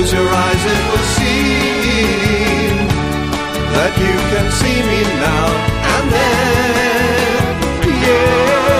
Close your eyes, it will seem that you can see me now.